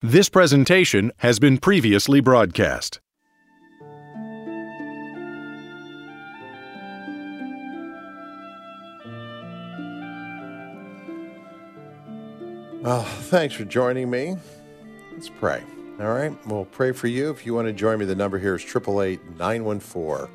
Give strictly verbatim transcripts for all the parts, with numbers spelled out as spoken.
This presentation has been previously broadcast. Well, thanks for joining me. Let's pray. All right, we'll pray for you. If you want to join me, the number here is eight eight eight, nine one four,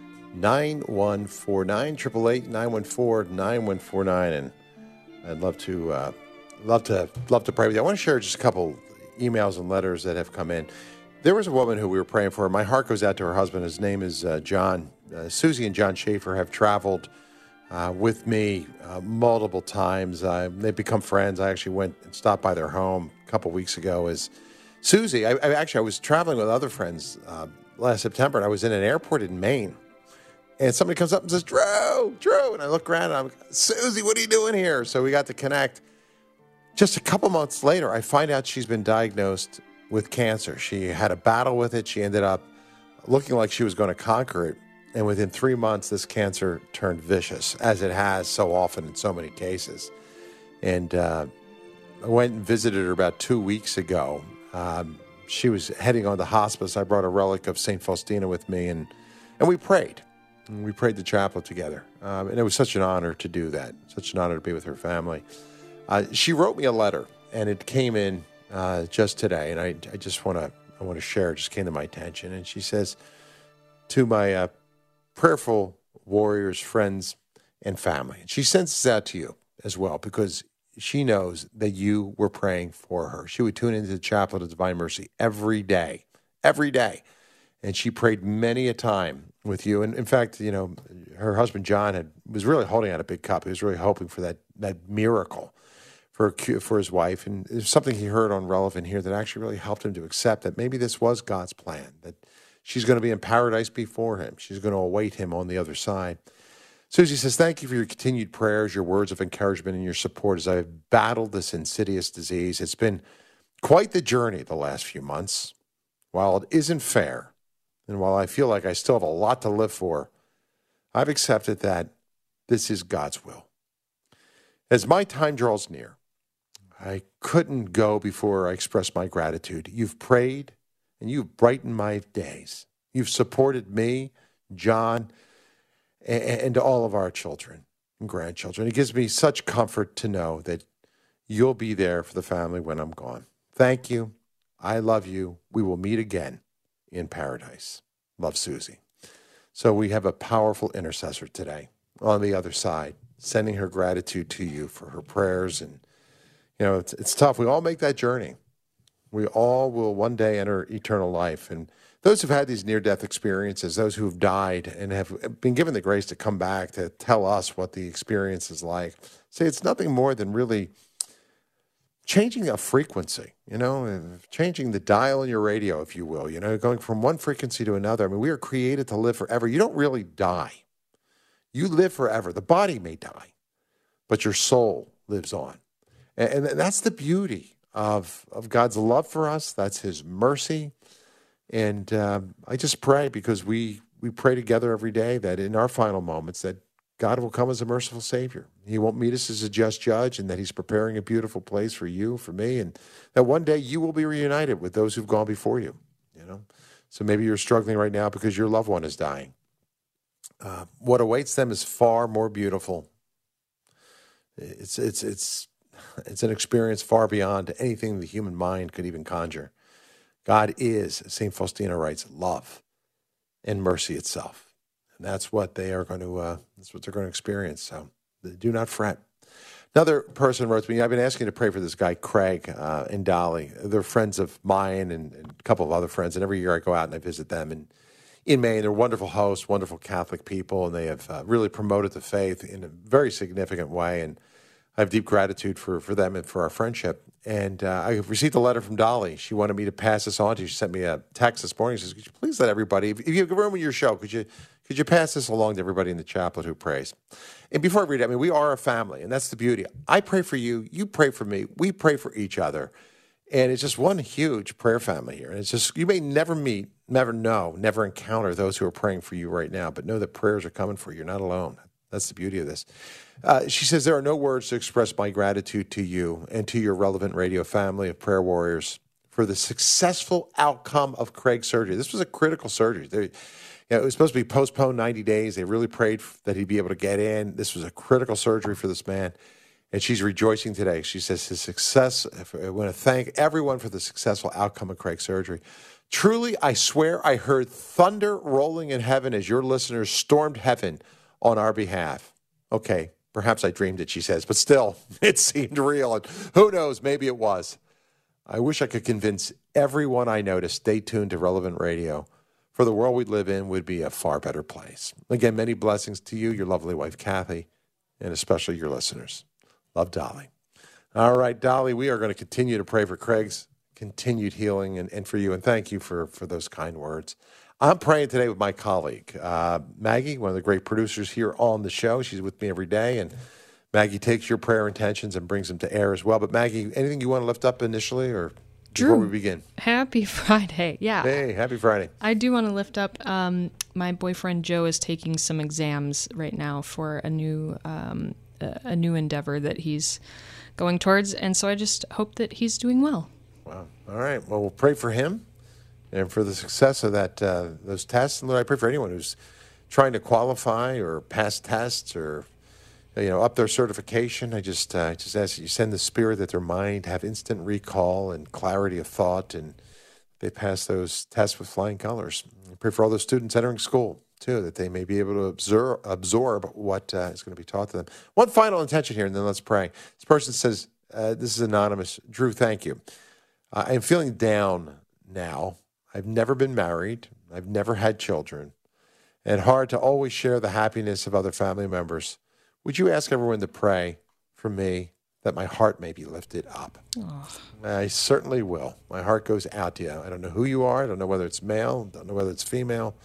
nine one four nine, eight eight eight, nine one four, nine one four nine, and I'd love to, uh, love to, love to pray with you. I want to share just a couple emails and letters that have come in. There was a woman who we were praying for. My heart goes out to her husband. His name is uh, John. Uh, Susie and John Schaefer have traveled uh, with me uh, multiple times. Uh, they've become friends. I actually went and stopped by their home a couple weeks ago. As Susie, I, I actually I was traveling with other friends uh, last September, and I was in an airport in Maine. And somebody comes up and says, Drew, Drew. And I look around and I'm like, Susie, what are you doing here? So we got to connect. Just a couple months later, I find out she's been diagnosed with cancer. She had a battle with it. She ended up looking like she was going to conquer it. And within three months, this cancer turned vicious, as it has so often in so many cases. And uh, I went and visited her about two weeks ago. Um, she was heading on to hospice. I brought a relic of Saint Faustina with me, and, and we prayed. And we prayed the chaplet together. Um, and it was such an honor to do that, such an honor to be with her family. Uh, she wrote me a letter, and it came in uh, just today, and I, I just want to I want to share. It just came to my attention, and she says, "To my uh, prayerful warriors, friends, and family." And she sends this out to you as well because she knows that you were praying for her. She would tune into the Chaplet of Divine Mercy every day, every day, and she prayed many a time with you. And in fact, you know, her husband John had was really holding out a big cup. He was really hoping for that that miracle for for his wife, and there's something he heard on Relevant here that actually really helped him to accept that maybe this was God's plan, that she's going to be in paradise before him. She's going to await him on the other side. Susie says, thank you for your continued prayers, your words of encouragement, and your support as I have battled this insidious disease. It's been quite the journey the last few months. While it isn't fair, and while I feel like I still have a lot to live for, I've accepted that this is God's will. As my time draws near, I couldn't go before I express my gratitude. You've prayed, and you've brightened my days. You've supported me, John, and all of our children and grandchildren. It gives me such comfort to know that you'll be there for the family when I'm gone. Thank you. I love you. We will meet again in paradise. Love, Susie. So we have a powerful intercessor today on the other side, sending her gratitude to you for her prayers. And, you know, it's, it's tough. We all make that journey. We all will one day enter eternal life. And those who've had these near-death experiences, those who have died and have been given the grace to come back to tell us what the experience is like, say it's nothing more than really changing a frequency, you know, changing the dial in your radio, if you will, you know, going from one frequency to another. I mean, we are created to live forever. You don't really die. You live forever. The body may die, but your soul lives on. And, and that's the beauty of, of God's love for us. That's his mercy. And um, I just pray, because we, we pray together every day, that in our final moments that God will come as a merciful Savior. He won't meet us as a just judge, and that he's preparing a beautiful place for you, for me, and that one day you will be reunited with those who've gone before you, you know. So maybe you're struggling right now because your loved one is dying. Uh, what awaits them is far more beautiful. It's it's it's it's an experience far beyond anything the human mind could even conjure. God is, Saint Faustina writes, love and mercy itself, and that's what they are going to. Uh, that's what they're going to experience. So do not fret. Another person wrote to me, I've been asking you to pray for this guy, Craig uh, and Dolly. They're friends of mine and, and a couple of other friends, and every year I go out and I visit them. And in Maine, they're wonderful hosts, wonderful Catholic people, and they have uh, really promoted the faith in a very significant way. And I have deep gratitude for, for them and for our friendship. And uh, I received a letter from Dolly. She wanted me to pass this on to you. She sent me a text this morning. She says, could you please let everybody, if you have room in your show, could you could you pass this along to everybody in the chaplet who prays? And before I read it, I mean, we are a family, and that's the beauty. I pray for you. You pray for me. We pray for each other. And it's just one huge prayer family here. And it's just, you may never meet, never know, never encounter those who are praying for you right now, but know that prayers are coming for you. You're not alone. That's the beauty of this. Uh, she says, there are no words to express my gratitude to you and to your Relevant Radio family of prayer warriors, for the successful outcome of Craig's surgery. This was a critical surgery. They, you know, it was supposed to be postponed ninety days. They really prayed that he'd be able to get in. This was a critical surgery for this man. And she's rejoicing today. She says his success, I want to thank everyone for the successful outcome of Craig's surgery. Truly, I swear I heard thunder rolling in heaven as your listeners stormed heaven on our behalf. Okay, perhaps I dreamed it, she says, but still, it seemed real. And who knows, maybe it was. I wish I could convince everyone I know to stay tuned to Relevant Radio, for the world we live in would be a far better place. Again, many blessings to you, your lovely wife, Kathy, and especially your listeners. Love, Dolly. All right, Dolly, we are going to continue to pray for Craig's continued healing and, and for you, and thank you for, for those kind words. I'm praying today with my colleague, uh, Maggie, one of the great producers here on the show. She's with me every day, and Maggie takes your prayer intentions and brings them to air as well. But Maggie, anything you want to lift up initially or Drew, before we begin? Happy Friday. Yeah. Hey, happy Friday. I do want to lift up, um, my boyfriend Joe is taking some exams right now for a new um a new endeavor that he's going towards, and so I just hope that he's doing well. Wow. All right. Well, we'll pray for him and for the success of that uh, those tests. And Lord, I pray for anyone who's trying to qualify or pass tests or you know up their certification. I just uh, just ask that you send the Spirit that their mind have instant recall and clarity of thought, and they pass those tests with flying colors. I pray for all those students entering school too, that they may be able to absorb, absorb what uh, is going to be taught to them. One final intention here, and then let's pray. This person says, uh, this is anonymous. Drew, thank you. Uh, I am feeling down now. I've never been married. I've never had children. And hard to always share the happiness of other family members. Would you ask everyone to pray for me that my heart may be lifted up? Oh. I certainly will. My heart goes out to you. I don't know who you are. I don't know whether it's male. I don't know whether it's female.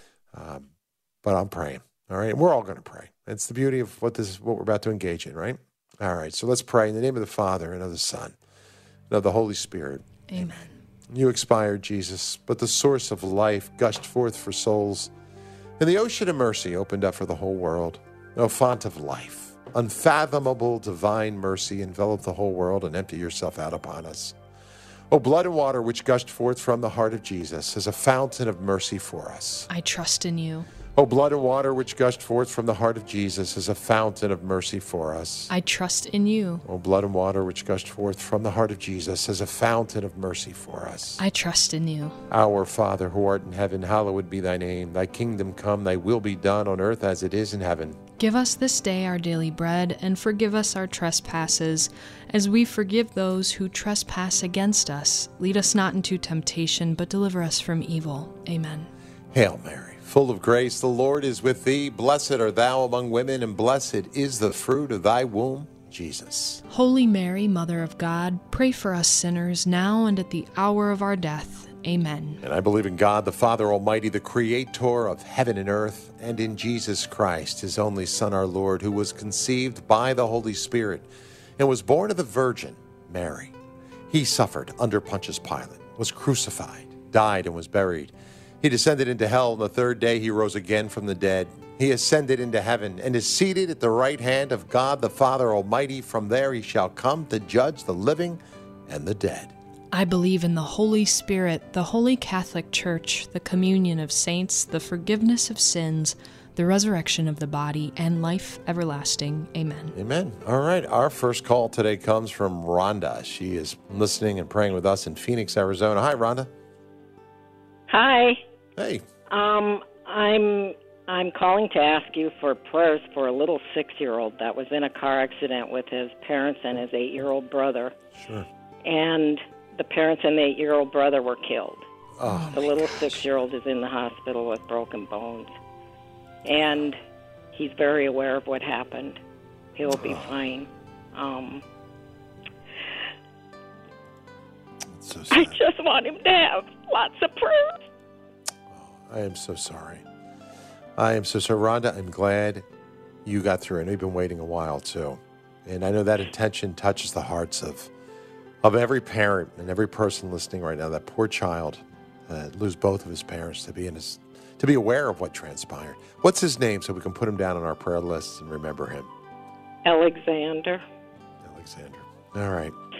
Um, but I'm praying, all right? And we're all going to pray. It's the beauty of what this is, what we're about to engage in, right? All right, so let's pray in the name of the Father and of the Son and of the Holy Spirit. Amen. You expired, Jesus, but the source of life gushed forth for souls, and the ocean of mercy opened up for the whole world. O font of life, unfathomable divine mercy, envelop the whole world and empty yourself out upon us. O blood and water which gushed forth from the heart of Jesus as a fountain of mercy for us. I trust in you. O blood and water which gushed forth from the heart of Jesus as a fountain of mercy for us. I trust in you. O blood and water which gushed forth from the heart of Jesus as a fountain of mercy for us. I trust in you. Our Father who art in heaven, hallowed be thy name. Thy kingdom come, thy will be done on earth as it is in heaven. Give us this day our daily bread, and forgive us our trespasses, as we forgive those who trespass against us. Lead us not into temptation, but deliver us from evil. Amen. Hail Mary, full of grace, the Lord is with thee. Blessed art thou among women, and blessed is the fruit of thy womb, Jesus. Holy Mary, Mother of God, pray for us sinners, now and at the hour of our death. Amen. And I believe in God, the Father Almighty, the creator of heaven and earth, and in Jesus Christ, his only Son, our Lord, who was conceived by the Holy Spirit and was born of the Virgin Mary. He suffered under Pontius Pilate, was crucified, died, and was buried. He descended into hell, and the third day he rose again from the dead. He ascended into heaven and is seated at the right hand of God, the Father Almighty. From there he shall come to judge the living and the dead. I believe in the Holy Spirit, the Holy Catholic Church, the communion of saints, the forgiveness of sins, the resurrection of the body, and life everlasting. Amen. Amen. All right. Our first call today comes from Rhonda. She is listening and praying with us in Phoenix, Arizona. Hi, Rhonda. Hi. Hey. Um, I'm I'm calling to ask you for prayers for a little six-year-old that was in a car accident with his parents and his eight-year-old brother. Sure. And the parents and the eight-year-old brother were killed. Oh, the little gosh. six-year-old is in the hospital with broken bones. And he's very aware of what happened. He'll be oh. fine. Um, That's so I sad. just want him to have lots of prayers. I am so sorry. I am so sorry. Rhonda, I'm glad you got through. I know you've been waiting a while, too. And I know that intention touches the hearts of of every parent and every person listening right now. That poor child uh, lose both of his parents, to be in his, to be aware of what transpired. What's his name so we can put him down on our prayer list and remember him? Alexander. Alexander. All right.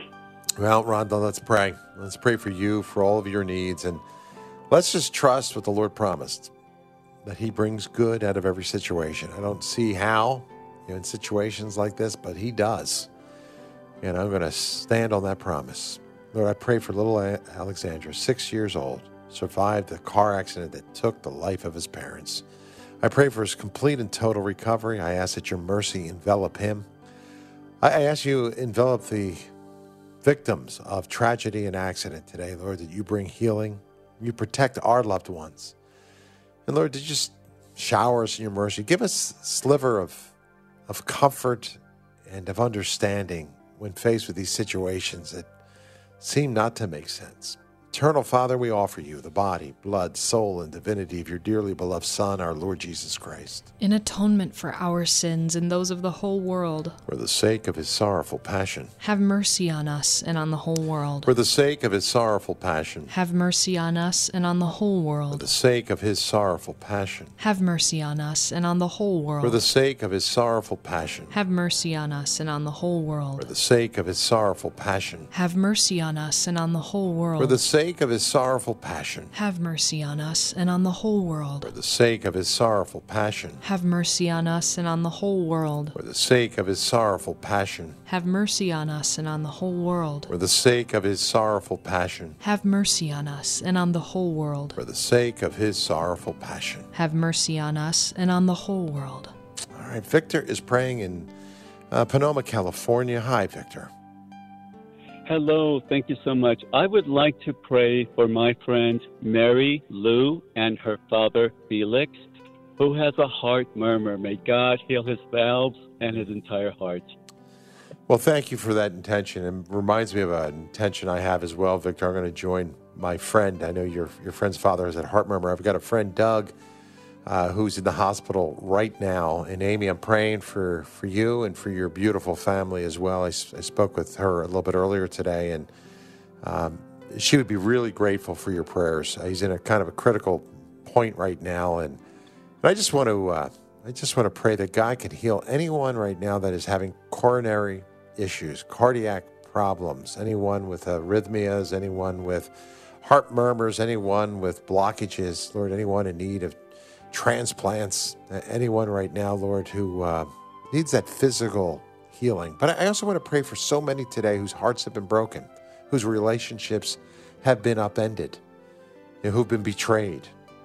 Well, Rhonda, let's pray. Let's pray for you, for all of your needs, and let's just trust what the Lord promised, that he brings good out of every situation. I don't see how, you know, in situations like this, but he does. And I'm going to stand on that promise. Lord, I pray for little Alexandra, six years old, survived the car accident that took the life of his parents. I pray for his complete and total recovery. I ask that your mercy envelop him. I ask you envelop the victims of tragedy and accident today, Lord, that you bring healing. You protect our loved ones. And Lord, to just shower us in your mercy. Give us a sliver of, of comfort and of understanding when faced with these situations that seem not to make sense. Eternal Father, we offer you the body, blood, soul, and divinity of your dearly beloved Son, our Lord Jesus Christ. In atonement for our sins and those of the whole world. For the sake of his sorrowful passion. Have mercy on us and on the whole world. For the sake of his sorrowful passion. Have mercy on us and on the whole world. For the sake of his sorrowful passion. Have mercy on us and on the whole world. For the sake of his sorrowful passion. Have mercy on us and on the whole world. For the sake of his sorrowful passion. Have mercy on us and on the whole world. For the sake of his sorrowful passion. Have mercy on us and on the whole world. For the sake of his sorrowful passion. Have mercy on us and on the whole world. For the sake of his sorrowful passion. Have mercy on us and on the whole world. For the sake of his sorrowful passion. Have mercy on us and on the whole world. For the sake of his sorrowful passion. Have mercy on us and on the whole world. All right, Victor is praying in uh, Sonoma, California. Hi, Victor. Hello, thank you so much. I would like to pray for my friend Mary Lou and her father Felix, who has a heart murmur. May God heal his valves and his entire heart. Well, thank you for that intention. It reminds me of an intention I have as well, Victor. I'm going to join my friend. I know your your friend's father has a heart murmur. I've got a friend, Doug, uh, who's in the hospital right now. And Amy, I'm praying for, for you and for your beautiful family as well. I, I spoke with her a little bit earlier today, and um, she would be really grateful for your prayers. Uh, he's in a kind of a critical point right now, and, and I just want to uh, I just want to pray that God can heal anyone right now that is having coronary issues, cardiac problems, anyone with arrhythmias, anyone with heart murmurs, anyone with blockages, Lord, anyone in need of transplants, anyone right now, Lord, who uh, needs that physical healing. But I also want to pray for so many today whose hearts have been broken, whose relationships have been upended, and who've been betrayed,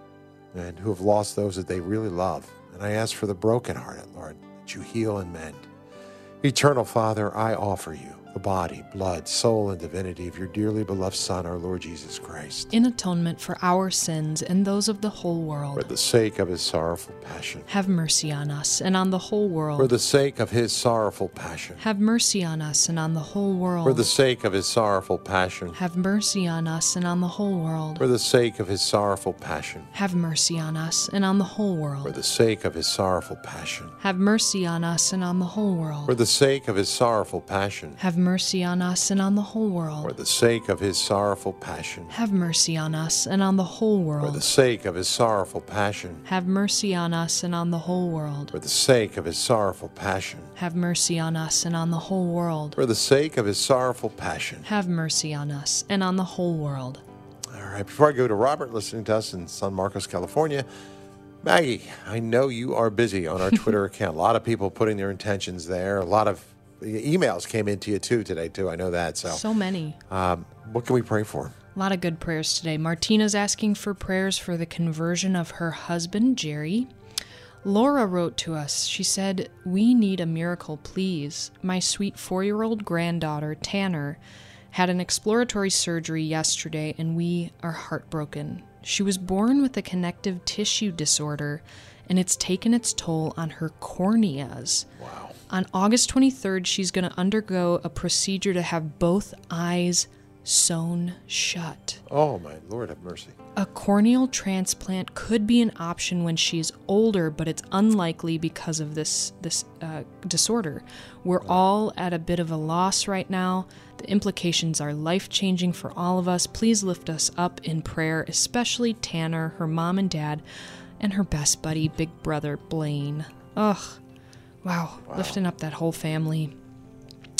and who have lost those that they really love. And I ask for the brokenhearted, Lord, that you heal and mend. Eternal Father, I offer you the body, blood, soul, and divinity of your dearly beloved Son, our Lord Jesus Christ. In atonement for our sins and those of the whole world. For the sake of his sorrowful passion. Have mercy on us and on the whole world. For the sake of his sorrowful passion. Have mercy on us and on the whole world. For the sake of his sorrowful passion. Have mercy on us and on the whole world. For the sake of his sorrowful passion. Have mercy on us and on the whole world. For the sake of his sorrowful passion. Have mercy on us and on the whole world. For the sake of his sorrowful passion. Have mercy on us and on the whole world. For the sake of his sorrowful passion. Have mercy on us and on the whole world. For the sake of his sorrowful passion. Have mercy on us and on the whole world. For the sake of his sorrowful passion. Have mercy on us and on the whole world. For the sake of his sorrowful passion. Have mercy on us and on the whole world. All right, before I go to Robert listening to us in San Marcos, California, Maggie, I know you are busy on our Twitter account. A lot of people putting their intentions there. A lot of emails came into you too today, too. I know that. So, so many. Um, what can we pray for? A lot of good prayers today. Martina's asking for prayers for the conversion of her husband, Jerry. Laura wrote to us. She said, "We need a miracle, please. My sweet four-year-old granddaughter, Tanner, had an exploratory surgery yesterday, and we are heartbroken. She was born with a connective tissue disorder, and it's taken its toll on her corneas. Wow. On August twenty-third, she's going to undergo a procedure to have both eyes sewn shut. Oh, my Lord, have mercy. A corneal transplant could be an option when she's older, but it's unlikely because of this this uh, disorder. We're wow. all at a bit of a loss right now. The implications are life-changing for all of us. Please lift us up in prayer, especially Tanner, her mom and dad, and her best buddy, big brother Blaine." Ugh. Wow. wow. Lifting up that whole family.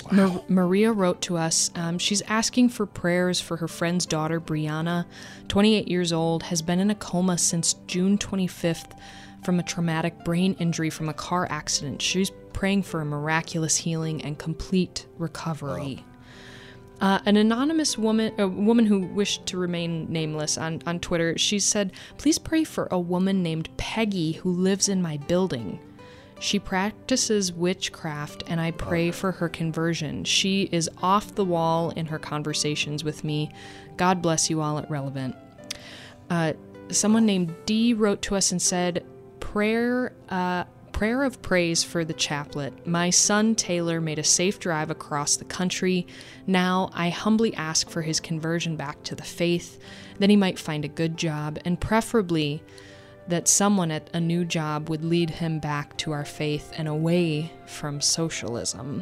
Mar- Maria wrote to us. Um, she's asking for prayers for her friend's daughter, Brianna, twenty-eight years old, has been in a coma since June twenty-fifth from a traumatic brain injury from a car accident. She's praying for a miraculous healing and complete recovery. Oh. Uh, an anonymous woman, a woman who wished to remain nameless on, on Twitter, she said, please pray for a woman named Peggy who lives in my building. She practices witchcraft, and I pray for her conversion. She is off the wall in her conversations with me. God bless you all at Relevant. Uh, someone named Dee wrote to us and said, prayer, uh, prayer of praise for the chaplet. My son Taylor made a safe drive across the country. Now I humbly ask for his conversion back to the faith, that he might find a good job, and preferably that someone at a new job would lead him back to our faith and away from socialism.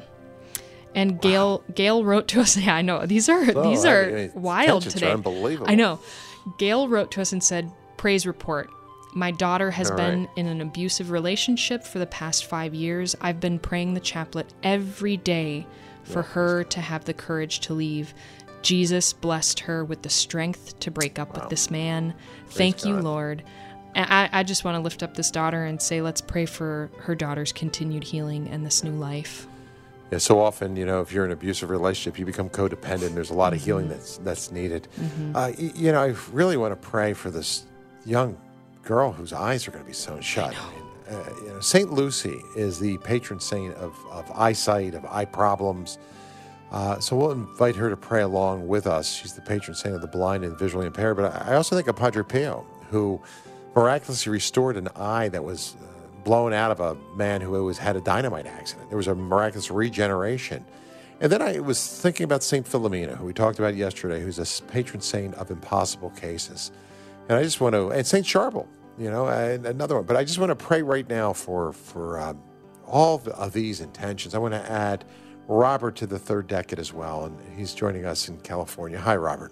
And Gail wow. Gail wrote to us, yeah, I know, these are oh, these are I mean, wild today. Are unbelievable. I know. Gail wrote to us and said, praise report. My daughter has All been right. in an abusive relationship for the past five years. I've been praying the chaplet every day for yeah. her to have the courage to leave. Jesus blessed her with the strength to break up wow. with this man. Praise Thank God. You, Lord. I, I just want to lift up this daughter and say, let's pray for her daughter's continued healing and this new life. Yeah, so often, you know, if you're in an abusive relationship, you become codependent. There's a lot of mm-hmm. healing that's that's needed. Mm-hmm. Uh, y- you know, I really want to pray for this young girl whose eyes are going to be sewn shut. I mean, uh, you know, Saint Lucy is the patron saint of, of eyesight, of eye problems. Uh, so we'll invite her to pray along with us. She's the patron saint of the blind and visually impaired. But I, I also think of Padre Pio, who miraculously restored an eye that was uh, blown out of a man who was had a dynamite accident. There was a miraculous regeneration. And then I was thinking about Saint Philomena, who we talked about yesterday, who's a patron saint of impossible cases. And I just want to, and Saint Charbel, you know, and another one. But I just want to pray right now for for uh, all of these intentions. I want to add Robert to the third decade as well, and he's joining us in California. Hi, Robert.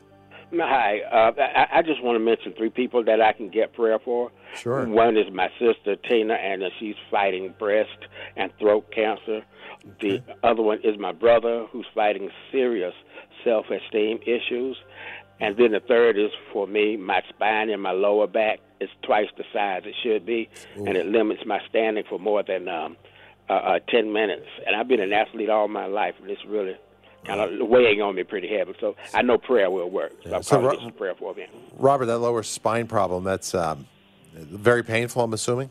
Hi. Uh, I, I just want to mention three people that I can get prayer for. Sure. One is my sister, Tina, and she's fighting breast and throat cancer. The okay. other one is my brother, who's fighting serious self-esteem issues. And then the third is for me, my spine and my lower back is twice the size it should be, Ooh. and it limits my standing for more than um, uh, uh, ten minutes. And I've been an athlete all my life, and it's really kind of weighing on me pretty heavy. So I know prayer will work. So yeah. I'm so calling Ro- this prayer for me. Robert, that lower spine problem, that's um, very painful, I'm assuming?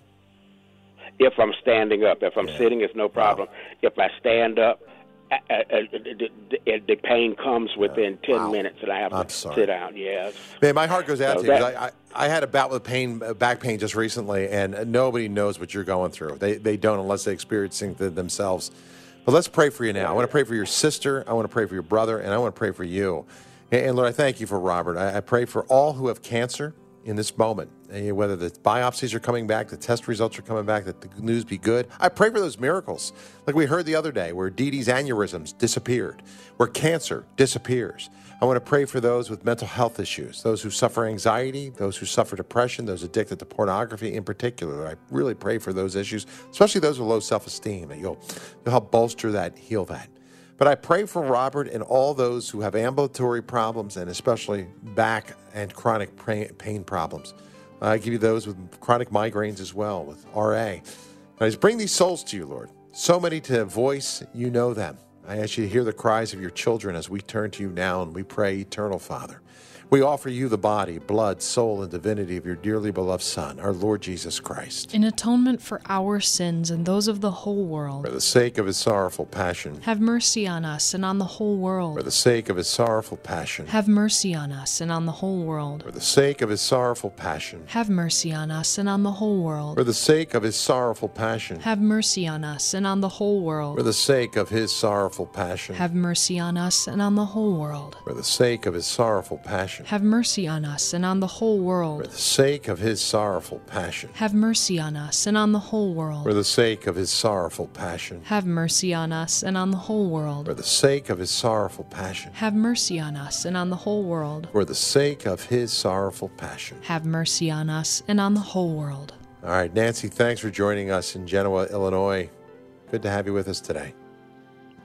If I'm standing up. If I'm yeah. sitting, it's no problem. Wow. If I stand up, I, I, I, the, the pain comes within yeah. ten wow. minutes, and I have I'm to sorry. sit down. Yes. Man, my heart goes out so to you. That, I, I, I had a bout with pain, uh, back pain just recently, and nobody knows what you're going through. They they don't unless they experience it themselves. But let's pray for you now. I want to pray for your sister. I want to pray for your brother, and I want to pray for you. And, and Lord, I thank you for Robert. I, I pray for all who have cancer in this moment, and whether the biopsies are coming back, the test results are coming back, that the news be good. I pray for those miracles, like we heard the other day, where Dee Dee's aneurysms disappeared, where cancer disappears. I want to pray for those with mental health issues, those who suffer anxiety, those who suffer depression, those addicted to pornography in particular. I really pray for those issues, especially those with low self-esteem, that you'll, you'll help bolster that, heal that. But I pray for Robert and all those who have ambulatory problems and especially back and chronic pain problems. I give you those with chronic migraines as well, with R A. And I just bring these souls to you, Lord. So many to voice, you know them. I ask you to hear the cries of your children as we turn to you now and we pray, Eternal Father. We offer you the body, blood, soul, and divinity of your dearly beloved Son, our Lord Jesus Christ. In atonement for our sins and those of the whole world. For the sake of his sorrowful passion. Have mercy on us and on the whole world. For the sake of his sorrowful passion. Have mercy on us and on the whole world. For the sake of his sorrowful passion. Have mercy on us and on the whole world. For the sake of his sorrowful passion. Have mercy on us and on the whole world. For the sake of his sorrowful passion. Have mercy on us and on the whole world. For the sake of his sorrowful passion. Have mercy on us and on the whole world. For the sake of his sorrowful passion. Have mercy on us and on the whole world. For the sake of his sorrowful passion. Have mercy on us and on the whole world. For the sake of his sorrowful passion. Have mercy on us and on the whole world. For the sake of his sorrowful passion. Have mercy on us and on the whole world. All right, Nancy, thanks for joining us in Genoa, Illinois. Good to have you with us today.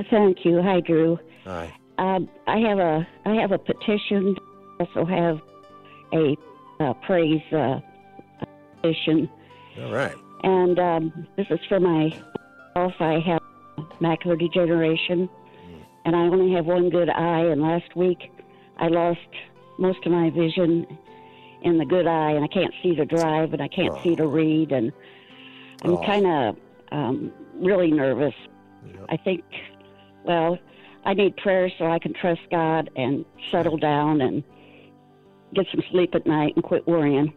Thank you. Hi, Drew. Hi. Um, I have a I have a petition. I also have a uh, praise uh, petition. All right. And um, this is for myself. I have macular degeneration, mm. and I only have one good eye. And last week, I lost most of my vision in the good eye, and I can't see to drive, and I can't oh. see to read, and I'm oh. kind of um, really nervous. Yep. I think, well, I need prayer so I can trust God and settle down and get some sleep at night and quit worrying.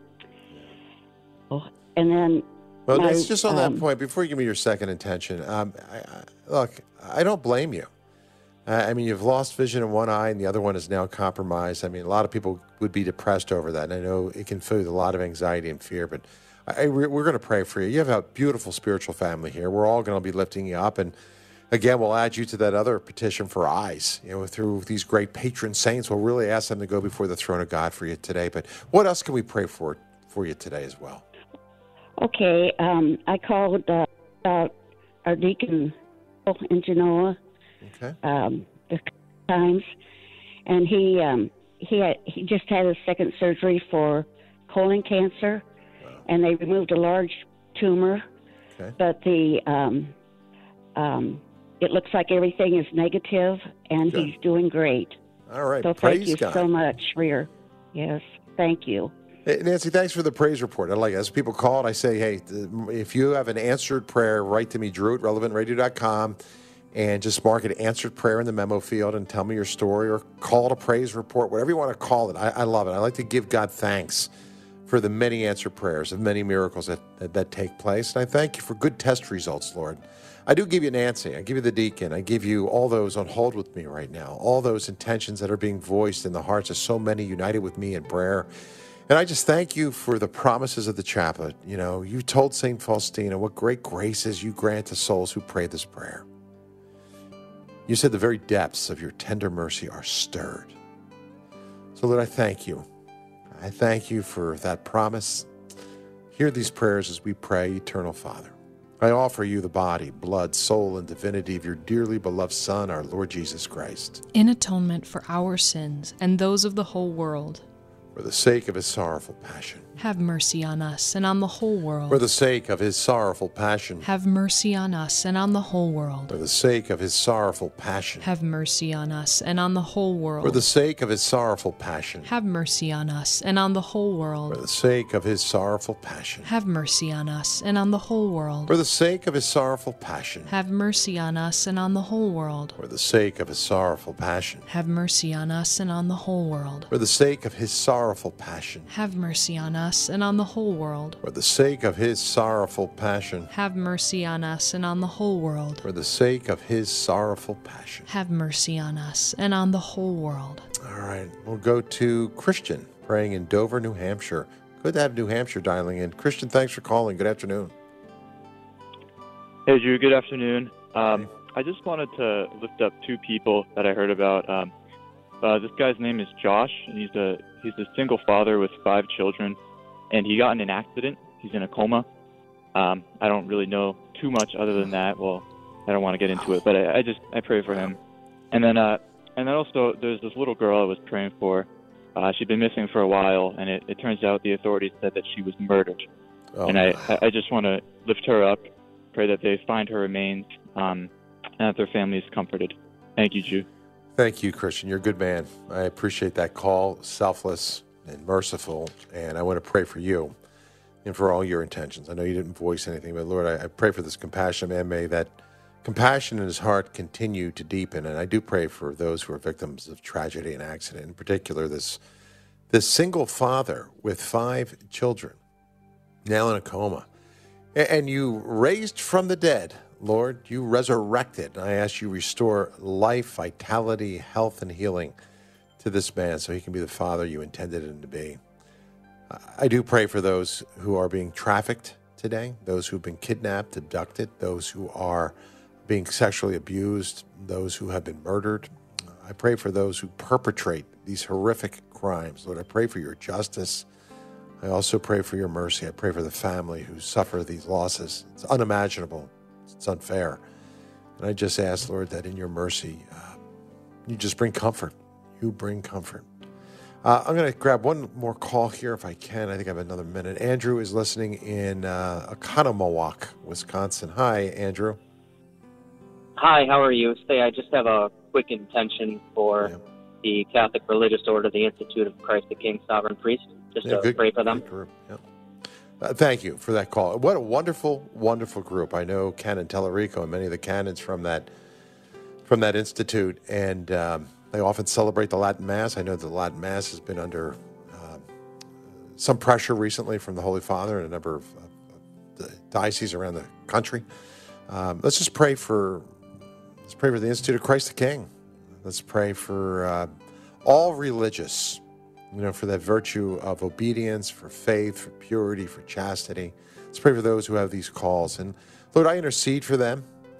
Oh, and then, well, my, that's just on um, that point. Before you give me your second intention, um, I, I, look, I don't blame you. I mean, you've lost vision in one eye and the other one is now compromised. I mean, a lot of people would be depressed over that. And I know it can fill you with a lot of anxiety and fear, but I, we're going to pray for you. You have a beautiful spiritual family here. We're all going to be lifting you up. And again, we'll add you to that other petition for eyes. You know, through these great patron saints, we'll really ask them to go before the throne of God for you today. But what else can we pray for for you today as well? Okay. Um, I called uh, about our deacon in Genoa. Okay. Um, the times, and he um, he had, he just had his second surgery for colon cancer, wow. and they removed a large tumor, okay. but the um, um, it looks like everything is negative, and Good. He's doing great. All right, so praise thank you God. so much for your yes, thank you. Hey, Nancy, thanks for the praise report. I like it. As people call it, I say, hey, if you have an answered prayer, write to me, Drew at relevant radio dot com. And just mark it answered prayer in the memo field and tell me your story or call it a praise report, whatever you want to call it. I, I love it. I like to give God thanks for the many answered prayers and many miracles that, that, that take place. And I thank you for good test results, Lord. I do give you Nancy. I give you the deacon. I give you all those on hold with me right now, all those intentions that are being voiced in the hearts of so many united with me in prayer. And I just thank you for the promises of the chaplet. You know, you told Saint Faustina what great graces you grant to souls who pray this prayer. You said the very depths of your tender mercy are stirred. So, Lord, I thank you. I thank you for that promise. Hear these prayers as we pray, Eternal Father. I offer you the body, blood, soul, and divinity of your dearly beloved Son, our Lord Jesus Christ. In atonement for our sins and those of the whole world. For the sake of his sorrowful passion. Have mercy on us and on the whole world. For the sake of his sorrowful passion. Have mercy on us and on the whole world. For the sake of his sorrowful passion. Have mercy on us and on the whole world. For the sake of his sorrowful passion. Have mercy on us and on the whole world. For the sake of his sorrowful passion. Have mercy on us and on the whole world. For the sake of his sorrowful passion. Have mercy on us and on the whole world. For the sake of his sorrowful passion. Have mercy on us and on the whole world. For the sake of his sorrowful passion. Have mercy on us and on the whole world. For the sake of his sorrowful passion. Have mercy on us and on the whole world. For the sake of his sorrowful passion. Have mercy on us and on the whole world. All right, we'll go to Christian, praying in Dover, New Hampshire. Good to have New Hampshire dialing in. Christian, thanks for calling. Good afternoon. Hey, Drew. Good afternoon. Um, I just wanted to lift up two people that I heard about. Um, uh, this guy's name is Josh, and he's a he's a single father with five children, and he got in an accident. He's in a coma. Um, I don't really know too much other than that. Well, I don't want to get into it, but I, I just I pray for him. And then uh, and then also there's this little girl I was praying for. Uh, she'd been missing for a while, and it, it turns out the authorities said that she was murdered. Oh. And I I just want to lift her up, pray that they find her remains, um, and that their family is comforted. Thank you, Drew. Thank you, Christian. You're a good man. I appreciate that call, selfless and merciful, and I want to pray for you and for all your intentions. I know you didn't voice anything, but Lord, I, I pray for this compassionate man. May that compassion in his heart continue to deepen, and I do pray for those who are victims of tragedy and accident, in particular this, this single father with five children, now in a coma, and, and you raised from the dead. Lord, you resurrected. I ask you restore life, vitality, health, and healing to this man so he can be the father you intended him to be. I do pray for those who are being trafficked today, those who've been kidnapped, abducted, those who are being sexually abused, those who have been murdered. I pray for those who perpetrate these horrific crimes. Lord, I pray for your justice. I also pray for your mercy. I pray for the family who suffer these losses. It's unimaginable. It's unfair. And I just ask, Lord, that in your mercy, uh, you just bring comfort. You bring comfort. Uh, I'm going to grab one more call here if I can. I think I have another minute. Andrew is listening in uh, Oconomowoc, Wisconsin. Hi, Andrew. Hi, how are you? Say, I just have a quick intention for yeah. the Catholic Religious Order, the Institute of Christ the King, Sovereign Priest, just yeah, to good, pray for them. Group. Yeah. Uh, thank you for that call. What a wonderful, wonderful group. I know Canon Tellerico and many of the canons from that from that institute, and um, they often celebrate the Latin Mass. I know the Latin Mass has been under uh, some pressure recently from the Holy Father in a number of uh, dioceses around the country. Um, let's just pray for let's pray for the Institute of Christ the King. Let's pray for uh, all religious. You know, for that virtue of obedience, for faith, for purity, for chastity. Let's pray for those who have these calls. And Lord, I intercede for them.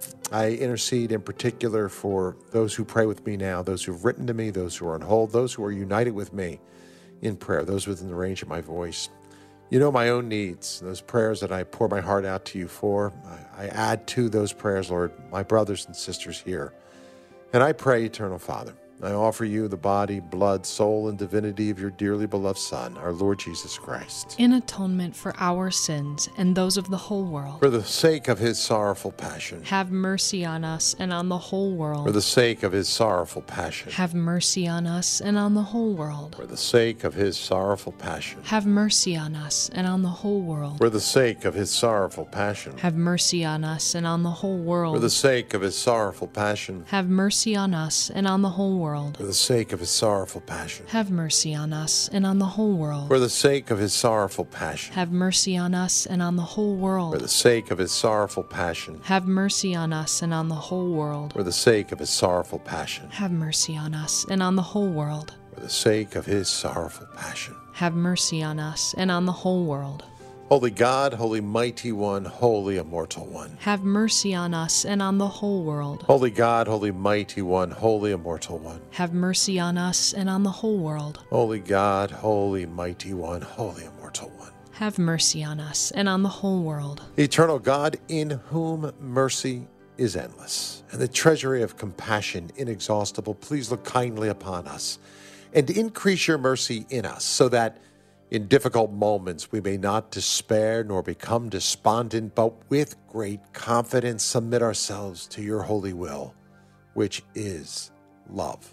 I intercede in particular for those who pray with me now, those who've written to me, those who are on hold, those who are united with me in prayer, those within the range of my voice. You know my own needs, those prayers that I pour my heart out to you for. I, I add to those prayers, Lord, my brothers and sisters here. And I pray, Eternal Father, I offer you the body, blood, soul, and divinity of your dearly beloved Son, our Lord Jesus Christ. In atonement for our sins and those of the whole world. For the sake of his sorrowful passion. Have mercy on us and on the whole world. For the sake of his sorrowful passion. Have mercy on us and on the whole world. For the sake of his sorrowful passion. Have mercy on us and on the whole world. For the sake of his sorrowful passion. Have mercy on us and on the whole world. For the sake of his sorrowful passion. Have mercy on us and on the whole world. For the sake of his sorrowful passion. Have mercy on us and on the whole world. For the sake of his sorrowful passion. Have mercy on us and on the whole world. For the sake of his sorrowful passion. Have mercy on us and on the whole world. For the sake of his sorrowful passion. Have mercy on us and on the whole world. For the sake of his sorrowful passion. Have mercy on us and on the whole world. Holy God, Holy Mighty One, Holy Immortal One. Have mercy on us and on the whole world. Holy God, Holy Mighty One, Holy Immortal One. Have mercy on us and on the whole world. Holy God, Holy Mighty One, Holy Immortal One. Have mercy on us and on the whole world. Eternal God, in whom mercy is endless, and the treasury of compassion inexhaustible, please look kindly upon us, and increase your mercy in us, so that in difficult moments we may not despair nor become despondent, but with great confidence submit ourselves to your holy will, which is love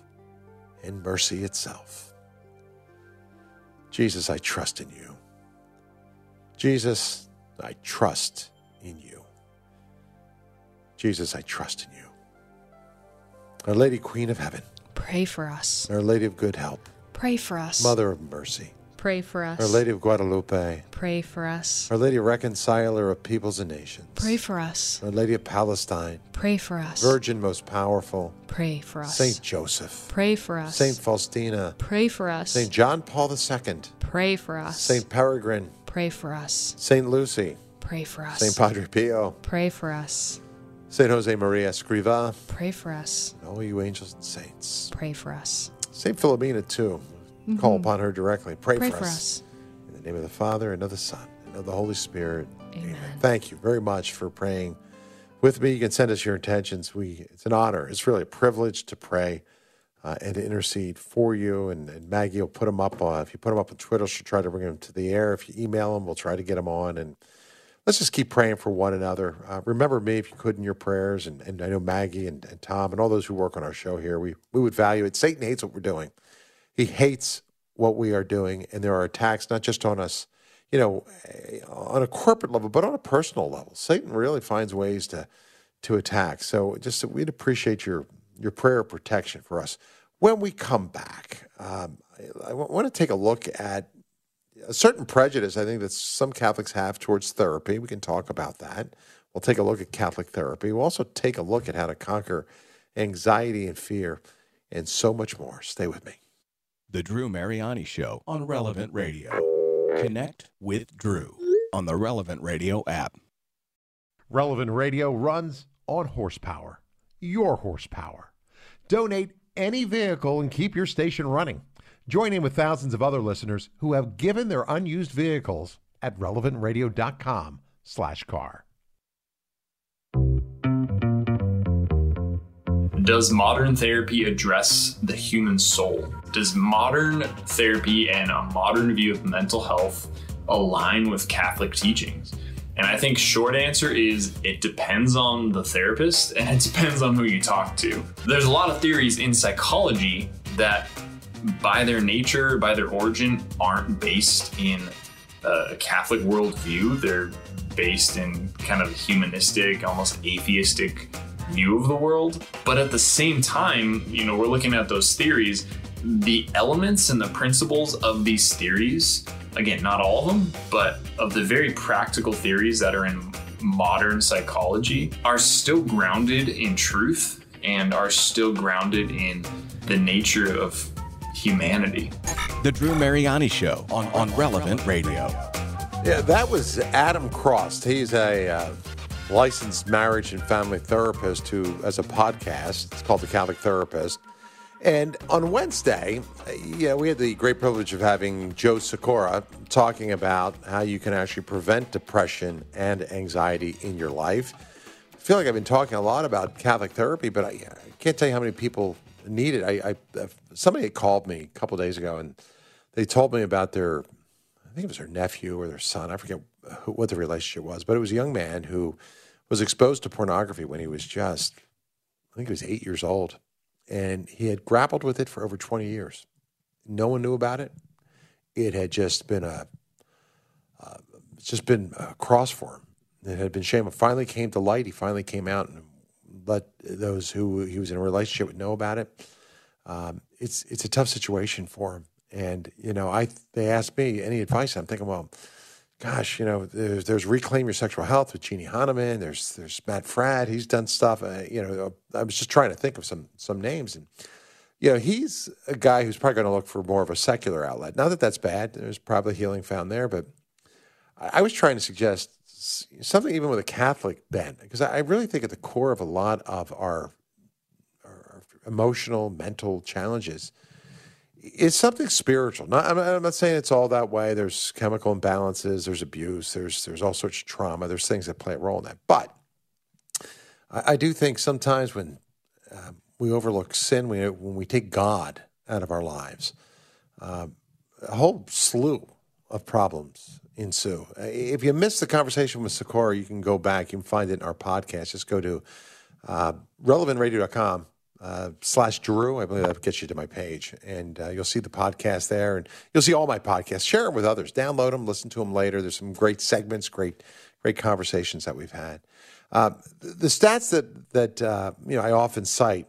and mercy itself. Jesus, I trust in you. Jesus, I trust in you. Jesus, I trust in you. Our Lady Queen of Heaven, pray for us. Our Lady of Good Help, pray for us. Mother of Mercy, pray for us. Our Lady of Guadalupe, pray for us. Our Lady Reconciler of Peoples and Nations, pray for us. Our Lady of Palestine, pray for us. Virgin Most Powerful, pray for us. Saint Joseph, pray for us. Saint Faustina, pray for us. Saint John Paul the Second, pray for us. Saint Peregrine, pray for us. Saint Lucy, pray for us. Saint Padre Pio, pray for us. Saint Jose Maria Escriva, pray for us. And all you angels and saints, pray for us. Saint Philomena, too. Mm-hmm. Call upon her directly. Pray, pray for, for us. us. In the name of the Father, and of the Son, and of the Holy Spirit. Amen. Amen. Thank you very much for praying with me. You can send us your intentions. We It's an honor. It's really a privilege to pray uh, and to intercede for you. And, and Maggie will put them up. Uh, if you put them up on Twitter, she'll try to bring them to the air. If you email them, we'll try to get them on. And let's just keep praying for one another. Uh, remember me if you could in your prayers. And, and I know Maggie and, and Tom and all those who work on our show here, we, we would value it. Satan hates what we're doing. He hates what we are doing. And there are attacks not just on us, you know, on a corporate level, but on a personal level. Satan really finds ways to to attack. So just we'd appreciate your your prayer of protection for us. When we come back, um, I, I want to take a look at a certain prejudice I think that some Catholics have towards therapy. We can talk about that. We'll take a look at Catholic therapy. We'll also take a look at how to conquer anxiety and fear and so much more. Stay with me. The Drew Mariani Show on Relevant Radio. Connect with Drew on the Relevant Radio app. Relevant Radio runs on horsepower, your horsepower. Donate any vehicle and keep your station running. Join in with thousands of other listeners who have given their unused vehicles at relevant radio dot com slash car. does modern therapy address the human soul? Does modern therapy and a modern view of mental health align with Catholic teachings? And I think short answer is it depends on the therapist and it depends on who you talk to. There's a lot of theories in psychology that by their nature, by their origin, aren't based in a Catholic worldview. They're based in kind of a humanistic, almost atheistic view of the world. But at the same time, you know, we're looking at those theories, the elements and the principles of these theories, again, not all of them, but of the very practical theories that are in modern psychology are still grounded in truth and are still grounded in the nature of humanity. The Drew Mariani Show on, on Relevant Radio. Yeah, that was Adam Cross. He's a uh, licensed marriage and family therapist who has a podcast. It's called The Catholic Therapist. And on Wednesday, yeah, we had the great privilege of having Joe Sikora talking about how you can actually prevent depression and anxiety in your life. I feel like I've been talking a lot about Catholic therapy, but I, I can't tell you how many people need it. I, I somebody had called me a couple days ago, and they told me about their, I think it was their nephew or their son. I forget who, what the relationship was, but it was a young man who was exposed to pornography when he was just, I think he was eight years old. And he had grappled with it for over twenty years. No one knew about it. It had just been a, uh, it's just been a cross for him. It had been shame. It finally came to light. He finally came out and let those who he was in a relationship with know about it. Um, it's it's a tough situation for him. And you know, I they asked me any advice. I'm thinking, well, gosh, you know, there's, there's Reclaim Your Sexual Health with Jeannie Hanneman. There's there's Matt Fradd. He's done stuff. Uh, you know, I was just trying to think of some some names, and you know, he's a guy who's probably going to look for more of a secular outlet. Not that that's bad. There's probably healing found there, but I, I was trying to suggest something even with a Catholic bent, because I, I really think at the core of a lot of our, our emotional, mental challenges, it's something spiritual. Not, I'm, I'm not saying it's all that way. There's chemical imbalances, there's abuse, there's there's all sorts of trauma. There's things that play a role in that. But I, I do think sometimes when um, we overlook sin, we, when we take God out of our lives, um, a whole slew of problems ensue. If you missed the conversation with Sikora, you can go back. You can find it in our podcast. Just go to uh, relevant radio dot com. Uh, slash Drew, I believe that gets you to my page, and uh, you'll see the podcast there, and you'll see all my podcasts. Share them with others, download them, listen to them later. There's some great segments, great, great conversations that we've had. Uh, the stats that that uh, you know I often cite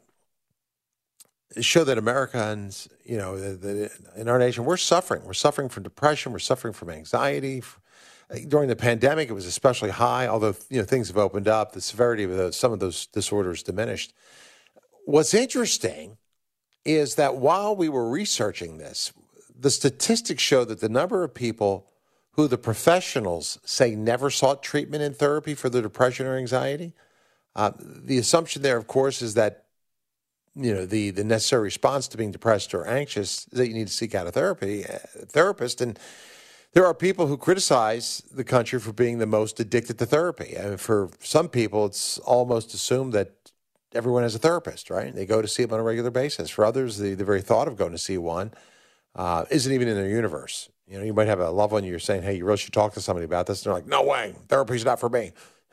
show that Americans, you know, the, the, in our nation, we're suffering. We're suffering from depression. We're suffering from anxiety. During the pandemic, it was especially high. Although you know things have opened up, the severity of those, some of those disorders diminished. What's interesting is that while we were researching this, the statistics show that the number of people who the professionals say never sought treatment and therapy for their depression or anxiety, uh, the assumption there, of course, is that you know the the necessary response to being depressed or anxious is that you need to seek out a therapy a therapist. And there are people who criticize the country for being the most addicted to therapy. I mean, for some people, it's almost assumed that everyone has a therapist, right? They go to see them on a regular basis. For others, the, the very thought of going to see one uh, isn't even in their universe. You know, you might have a loved one, you're saying, hey, you really should talk to somebody about this. And they're like, no way, therapy's not for me.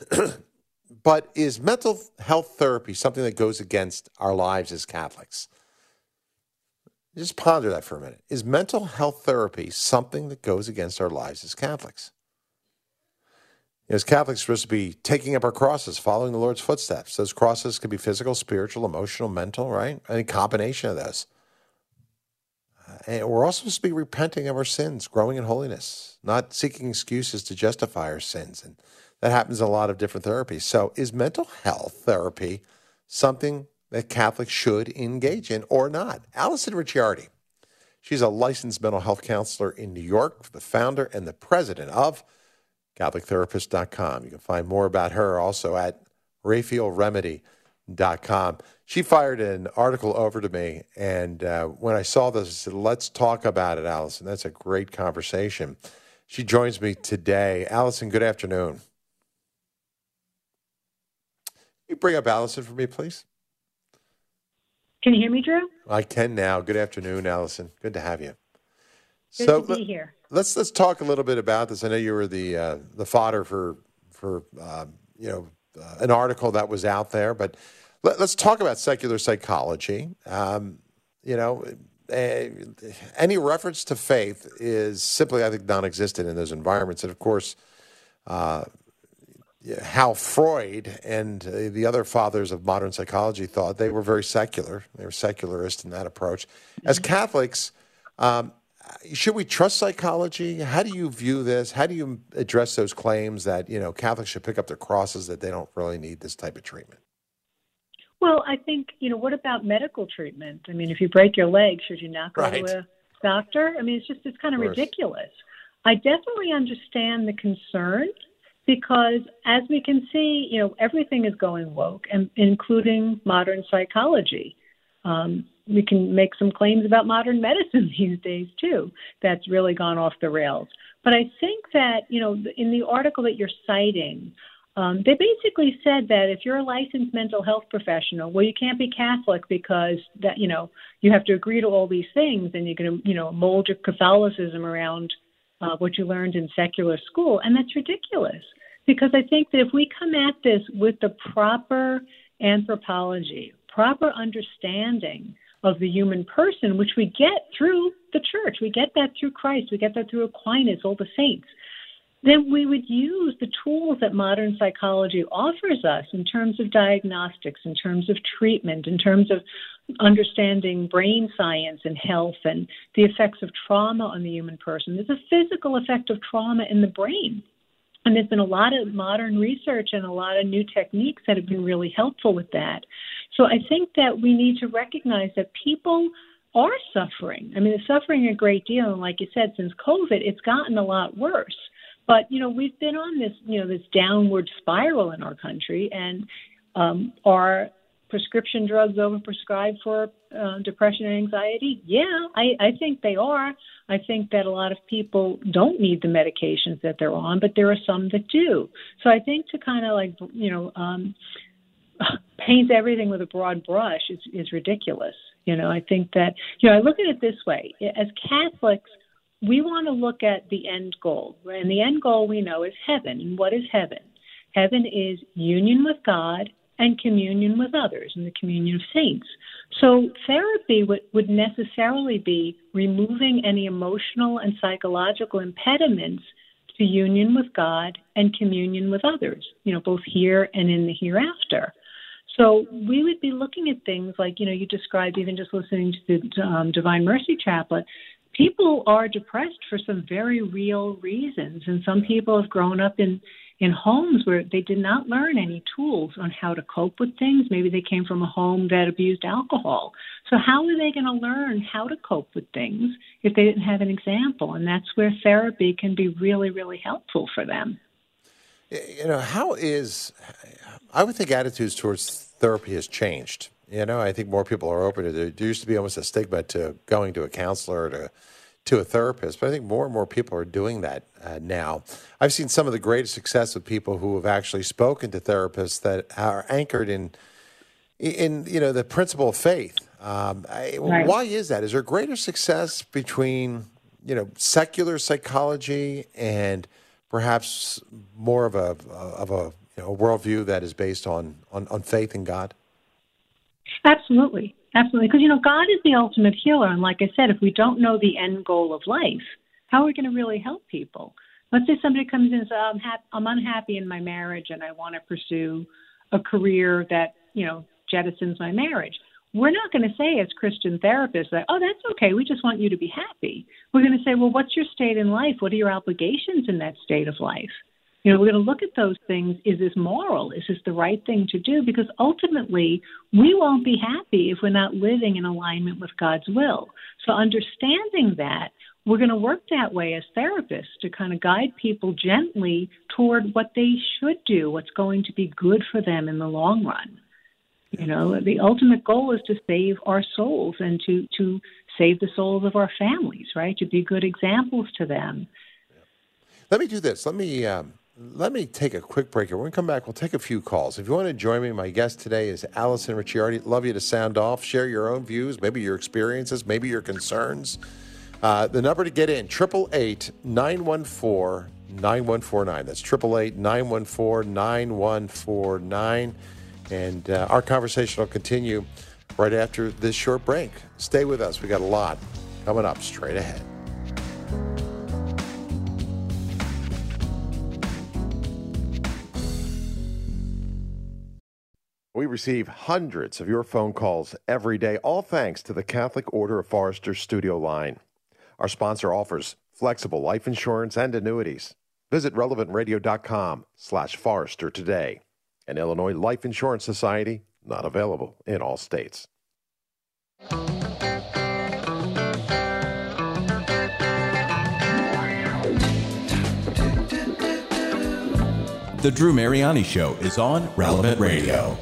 But is mental health therapy something that goes against our lives as Catholics? Just ponder that for a minute. Is mental health therapy something that goes against our lives as Catholics? As Catholics, we're supposed to be taking up our crosses, following the Lord's footsteps. Those crosses could be physical, spiritual, emotional, mental, right? Any combination of those. Uh, and we're also supposed to be repenting of our sins, growing in holiness, not seeking excuses to justify our sins. And that happens in a lot of different therapies. So is mental health therapy something that Catholics should engage in or not? Allison Ricciardi, she's a licensed mental health counselor in New York, the founder and the president of Catholic Therapist dot com. You can find more about her also at Raphael Remedy dot com. She fired an article over to me, and uh, when I saw this, I said, let's talk about it, Allison. That's a great conversation. She joins me today. Allison, good afternoon. Can you bring up Allison for me, please? Can you hear me, Drew? I can now. Good afternoon, Allison. Good to have you. Good so to be here. Let's let's talk a little bit about this. I know you were the uh, the fodder for for um, you know uh, an article that was out there, but let, let's talk about secular psychology. Um, you know, uh, any reference to faith is simply, I think, non-existent in those environments. And of course, uh, how Freud and uh, the other fathers of modern psychology thought, they were very secular. They were secularist in that approach. As Catholics, um, should we trust psychology? How do you view this? How do you address those claims that, you know, Catholics should pick up their crosses, that they don't really need this type of treatment? Well, I think, you know, what about medical treatment? I mean, if you break your leg, should you not go right. to a doctor? I mean, it's just, it's kind of, of ridiculous. I definitely understand the concern, because as we can see, you know, everything is going woke, and including modern psychology. Um, we can make some claims about modern medicine these days, too, that's really gone off the rails. But I think that, you know, in the article that you're citing, um, they basically said that if you're a licensed mental health professional, well, you can't be Catholic because that, you know, you have to agree to all these things, and you're going to, you know, mold your Catholicism around uh, what you learned in secular school. And that's ridiculous, because I think that if we come at this with the proper anthropology, proper understanding of the human person, which we get through the church, we get that through Christ, we get that through Aquinas, all the saints, then we would use the tools that modern psychology offers us in terms of diagnostics, in terms of treatment, in terms of understanding brain science and health and the effects of trauma on the human person. There's a physical effect of trauma in the brain. And there's been a lot of modern research and a lot of new techniques that have been really helpful with that. So I think that we need to recognize that people are suffering. I mean, they're suffering a great deal. And like you said, since COVID, it's gotten a lot worse. But, you know, we've been on this, you know, this downward spiral in our country, and um, are prescription drugs overprescribed for uh, depression and anxiety? Yeah, I, I think they are. I think that a lot of people don't need the medications that they're on, but there are some that do. So I think to kind of like, you know, um, paint everything with a broad brush is, is ridiculous. You know, I think that, you know, I look at it this way. As Catholics, we want to look at the end goal, right? And the end goal we know is heaven. And what is heaven? Heaven is union with God and communion with others, and the communion of saints. So therapy would, would necessarily be removing any emotional and psychological impediments to union with God and communion with others, you know, both here and in the hereafter. So we would be looking at things like, you know, you described even just listening to the um, Divine Mercy Chaplet. People are depressed for some very real reasons, and some people have grown up in, in homes where they did not learn any tools on how to cope with things. Maybe they came from a home that abused alcohol. So how are they going to learn how to cope with things if they didn't have an example? And that's where therapy can be really, really helpful for them. You know, how is, I would think attitudes towards therapy has changed. You know, I think more people are open to it. There used to be almost a stigma to going to a counselor or to, to a therapist, but I think more and more people are doing that uh, now. I've seen some of the greatest success with people who have actually spoken to therapists that are anchored in, in you know, the principle of faith. Um, I, right. Why is that? Is there greater success between, you know, secular psychology and perhaps more of a of a you know, worldview that is based on, on, on faith in God? Absolutely. Absolutely. Because, you know, God is the ultimate healer. And like I said, if we don't know the end goal of life, how are we going to really help people? Let's say somebody comes in and says, I'm, hap- I'm unhappy in my marriage and I want to pursue a career that, you know, jettisons my marriage. We're not going to say as Christian therapists that, oh, that's okay, we just want you to be happy. We're going to say, well, what's your state in life? What are your obligations in that state of life? You know, we're going to look at those things. Is this moral? Is this the right thing to do? Because ultimately, we won't be happy if we're not living in alignment with God's will. So understanding that, we're going to work that way as therapists to kind of guide people gently toward what they should do, what's going to be good for them in the long run. You know, the ultimate goal is to save our souls and to, to save the souls of our families, right? To be good examples to them. Let me do this. Let me um, let me take a quick break here. When we come back, we'll take a few calls. If you want to join me, my guest today is Allison Ricciardi. Love you to sound off, share your own views, maybe your experiences, maybe your concerns. Uh, the number to get in, eight eight eight, nine one four, nine one four nine. That's eight eight eight, nine one four, nine one four nine. And uh, our conversation will continue right after this short break. Stay with us. We got a lot coming up straight ahead. We receive hundreds of your phone calls every day, all thanks to the Catholic Order of Foresters Studio Line. Our sponsor offers flexible life insurance and annuities. Visit relevant radio dot com slash Forester today. An Illinois Life Insurance Society, not available in all states. The Drew Mariani Show is on Relevant Radio.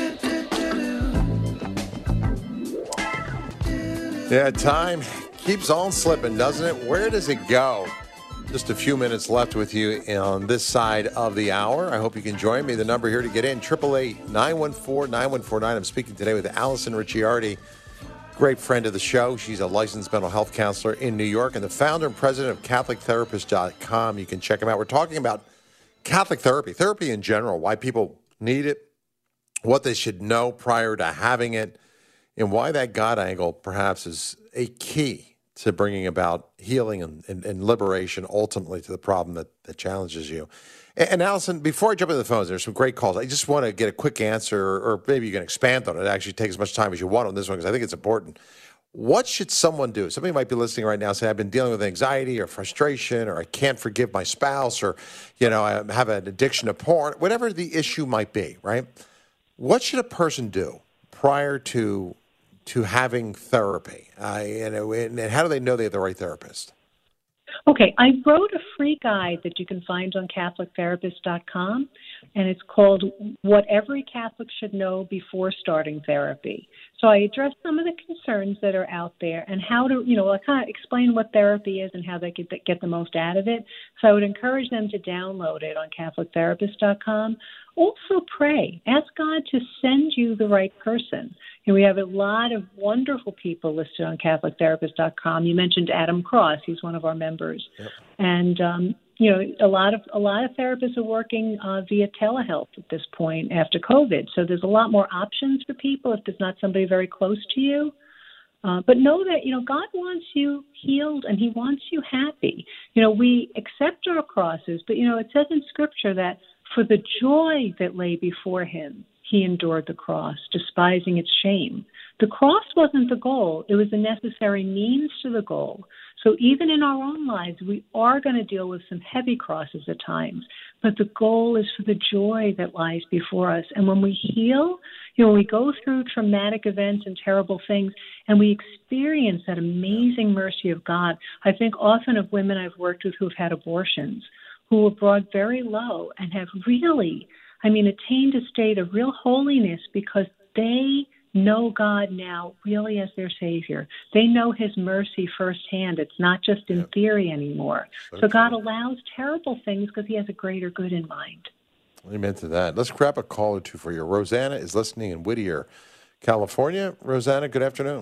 Yeah, time keeps on slipping, doesn't it? Where does it go? Just a few minutes left with you on this side of the hour. I hope you can join me. The number here to get in, eight eight eight, nine one four, nine one four nine. I'm speaking today with Allison Ricciardi, great friend of the show. She's a licensed mental health counselor in New York and the founder and president of Catholic Therapist dot com. You can check them out. We're talking about Catholic therapy, therapy in general, why people need it, what they should know prior to having it, and why that God angle perhaps is a key to bringing about healing and, and, and liberation ultimately to the problem that, that challenges you. And, and Allison, before I jump into the phones, there's some great calls. I just want to get a quick answer, or maybe you can expand on it. Actually, take as much time as you want on this one because I think it's important. What should someone do? Somebody might be listening right now saying, I've been dealing with anxiety or frustration, or I can't forgive my spouse, or, you know, I have an addiction to porn, whatever the issue might be, right? What should a person do prior to to having therapy? Uh, you know, and, and how do they know they have the right therapist? Okay, I wrote a free guide that you can find on Catholic Therapist dot com, and it's called What Every Catholic Should Know Before Starting Therapy. So I address some of the concerns that are out there and how to, you know, I kind of explain what therapy is and how they could get the most out of it. So I would encourage them to download it on Catholic Therapist dot com. Also pray. Ask God to send you the right person. You know, we have a lot of wonderful people listed on Catholic Therapist dot com. You mentioned Adam Cross. He's one of our members. Yep. And, um, you know, a lot of a lot of therapists are working uh, via telehealth at this point after COVID. So there's a lot more options for people if there's not somebody very close to you. Uh, but know that, you know, God wants you healed and he wants you happy. You know, we accept our crosses, but, you know, it says in Scripture that for the joy that lay before him, he endured the cross, despising its shame. The cross wasn't the goal. It was a necessary means to the goal. So even in our own lives, we are going to deal with some heavy crosses at times, but the goal is for the joy that lies before us. And when we heal, you know, when we go through traumatic events and terrible things, and we experience that amazing mercy of God, I think often of women I've worked with who've had abortions, who were brought very low and have really, I mean, attained a state of real holiness because they know God now really as their Savior. They know his mercy firsthand. It's not just in yep. theory anymore. So, so God allows terrible things because he has a greater good in mind. Amen to that. Let's grab a call or two for you. Rosanna is listening in Whittier, California. Rosanna, good afternoon.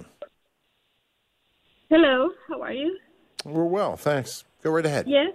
Hello. How are you? We're well, thanks. Go right ahead. Yes.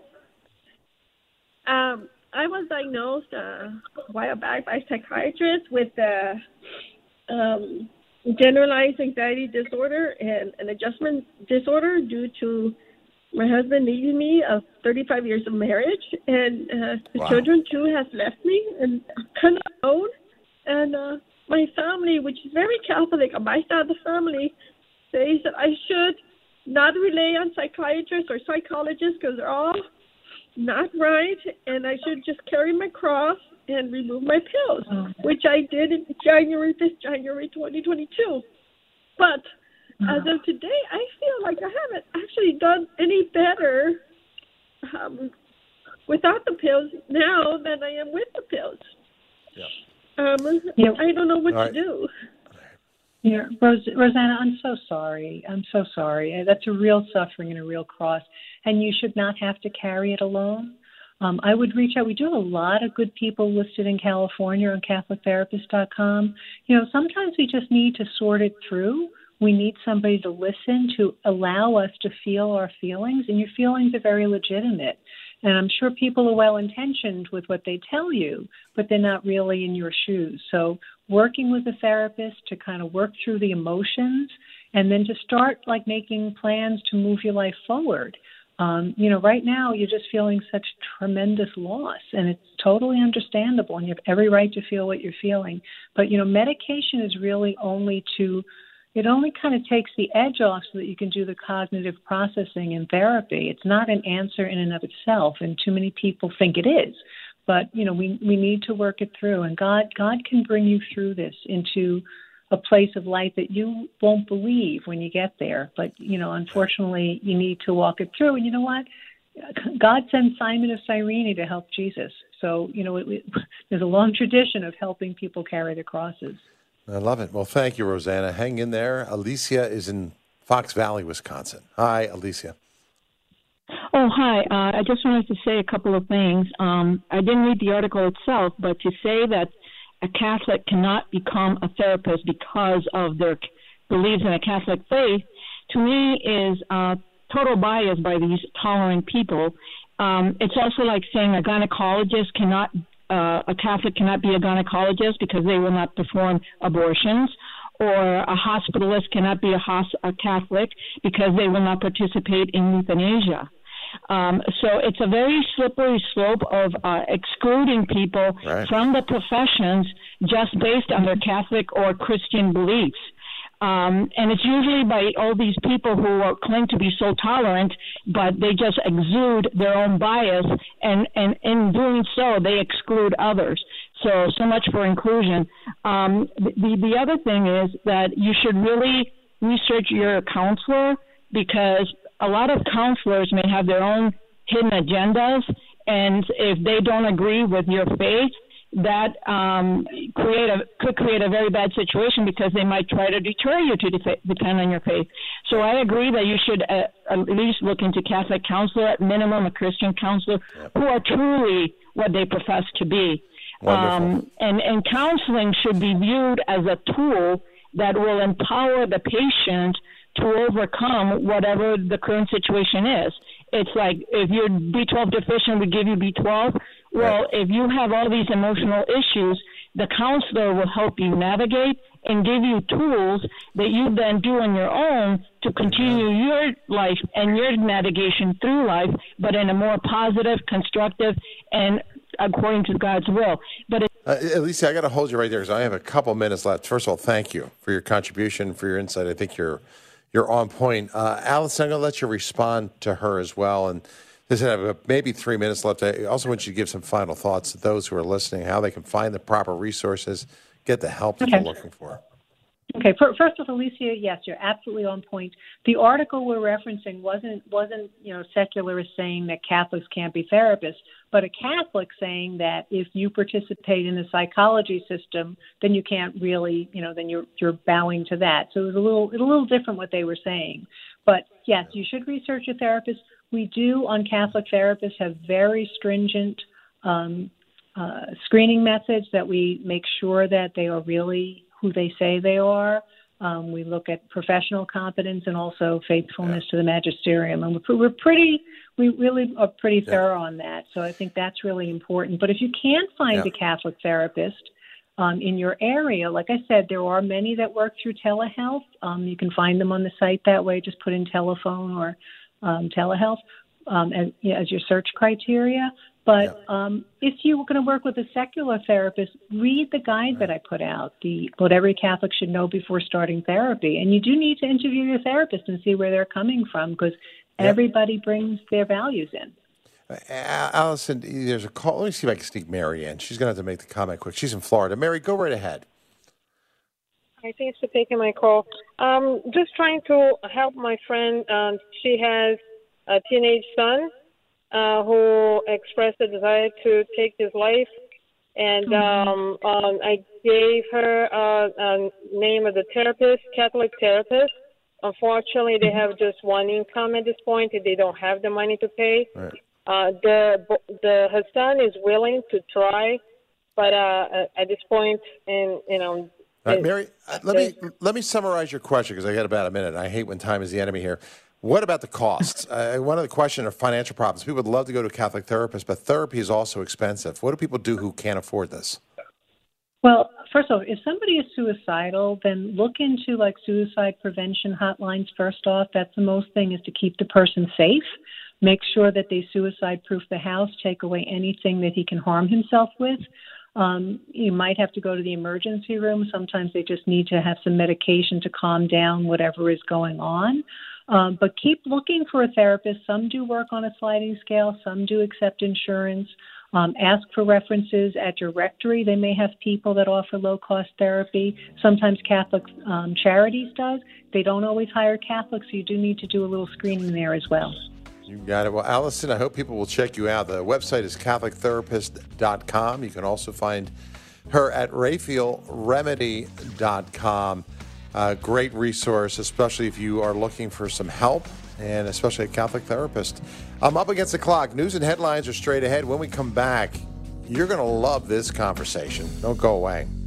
Um, I was diagnosed uh, a while back by a psychiatrist with uh, um, generalized anxiety disorder and an adjustment disorder due to my husband leaving me of thirty-five years of marriage, and uh, the wow. children too has left me, and I'm kind of alone. And uh, my family, which is very Catholic on my side of the family, says that I should not rely on psychiatrists or psychologists because they're all not right, and I should just carry my cross and remove my pills, oh. which I did in January, this January twenty twenty-two. But oh. as of today, I feel like I haven't actually done any better um, without the pills now than I am with the pills. Yeah. Um, yep. I don't know what All to right. do. Yeah, Ros- Rosanna, I'm so sorry. I'm so sorry. That's a real suffering and a real cross, and you should not have to carry it alone. um, I would reach out. We do have a lot of good people listed in California on Catholic Therapist dot com. You know, sometimes we just need to sort it through. We need somebody to listen, to allow us to feel our feelings, and your feelings are very legitimate. And I'm sure people are well-intentioned with what they tell you, but they're not really in your shoes. So working with a therapist to kind of work through the emotions and then to start, like, making plans to move your life forward. Um, you know, right now you're just feeling such tremendous loss, and it's totally understandable, and you have every right to feel what you're feeling. But, you know, medication is really only to It only kind of takes the edge off so that you can do the cognitive processing in therapy. It's not an answer in and of itself, and too many people think it is. But, you know, we, we need to work it through, and God God can bring you through this into a place of light that you won't believe when you get there. But, you know, unfortunately, you need to walk it through. And you know what? God sent Simon of Cyrene to help Jesus. So, you know, it, it, there's a long tradition of helping people carry their crosses. I love it. Well, thank you, Rosanna. Hang in there. Alicia is in Fox Valley, Wisconsin. Hi, Alicia. Oh, hi. Uh, I just wanted to say a couple of things. Um, I didn't read the article itself, but to say that a Catholic cannot become a therapist because of their beliefs in a Catholic faith, to me is uh, total bias by these tolerant people. Um, it's also like saying a gynecologist cannot Uh, a Catholic cannot be a gynecologist because they will not perform abortions, or a hospitalist cannot be a, hos- a Catholic because they will not participate in euthanasia. Um, so it's a very slippery slope of uh, excluding people right. from the professions just based on their Catholic or Christian beliefs. Um, and it's usually by all these people who are, claim to be so tolerant, but they just exude their own bias, and, and in doing so, they exclude others. So, so much for inclusion. Um, the, the other thing is that you should really research your counselor, because a lot of counselors may have their own hidden agendas, and if they don't agree with your faith, that um, create a, could create a very bad situation, because they might try to deter you to def- depend on your faith. So I agree that you should uh, at least look into Catholic counselor, at minimum a Christian counselor, yep. who are truly what they profess to be. Um, and, and counseling should be viewed as a tool that will empower the patient to overcome whatever the current situation is. It's like, if you're B twelve deficient, we give you B twelve. Well, right. if you have all these emotional issues, the counselor will help you navigate and give you tools that you then do on your own to continue your life and your navigation through life, but in a more positive, constructive, and according to God's will. But it- uh, Alicia, I got to hold you right there, because I have a couple minutes left. First of all, thank you for your contribution, for your insight. I think you're you're on point. Uh, Alice, I'm going to let you respond to her as well. And this I have maybe three minutes left. I also want you to give some final thoughts to those who are listening, how they can find the proper resources, get the help that okay. they're looking for. Okay, first of all, Alicia, yes, you're absolutely on point. The article we're referencing wasn't, wasn't you know, secularists saying that Catholics can't be therapists, but a Catholic saying that if you participate in the psychology system, then you can't really, you know, then you're you're bowing to that. So it was a little, a little different what they were saying. But yes, you should research a therapist. We do, on Catholic Therapists, have very stringent um, uh, screening methods that we make sure that they are really who they say they are. Um, we look at professional competence and also faithfulness yeah. to the magisterium. And we're, we're pretty, we really are pretty yeah. thorough on that. So I think that's really important. But if you can't find yeah. a Catholic therapist um, in your area, like I said, there are many that work through telehealth. Um, you can find them on the site that way. Just put in telephone or um, telehealth um, as, you know, as your search criteria. But um, if you were going to work with a secular therapist, read the guide that I put out, the what every Catholic should know before starting therapy. And you do need to interview your therapist and see where they're coming from, because yep. everybody brings their values in. Uh, Allison, there's a call. Let me see if I can sneak Mary in. She's going to have to make the comment quick. She's in Florida. Mary, go right ahead. Hi, thanks for taking my call. Um, just trying to help my friend. Um, she has a teenage son. Uh, who expressed a desire to take his life, and um, um, I gave her uh, a name of the therapist, Catholic therapist. Unfortunately, they have just one income at this point, and they don't have the money to pay. Right. Uh, the the her son is willing to try, but uh, at this point, in you know. All right, Mary, uh, let me let me summarize your question because I got about a minute. I hate when time is the enemy here. What about the costs? uh, one of the questions are financial problems. People would love to go to a Catholic therapist, but therapy is also expensive. What do people do who can't afford this? Well, first of all, if somebody is suicidal, then look into like suicide prevention hotlines first off. That's the most thing, is to keep the person safe. Make sure that they suicide-proof the house, take away anything that he can harm himself with. Um, you might have to go to the emergency room. Sometimes they just need to have some medication to calm down whatever is going on. Um, but keep looking for a therapist. Some do work on a sliding scale. Some do accept insurance. Um, ask for references at your rectory. They may have people that offer low-cost therapy. Sometimes Catholic um, Charities does. They don't always hire Catholics, so you do need to do a little screening there as well. You got it. Well, Allison, I hope people will check you out. The website is catholic therapist dot com. You can also find her at raphael remedy dot com. Uh, great resource, especially if you are looking for some help, and especially a Catholic therapist. I'm up against the clock. News and headlines are straight ahead. When we come back, you're going to love this conversation. Don't go away.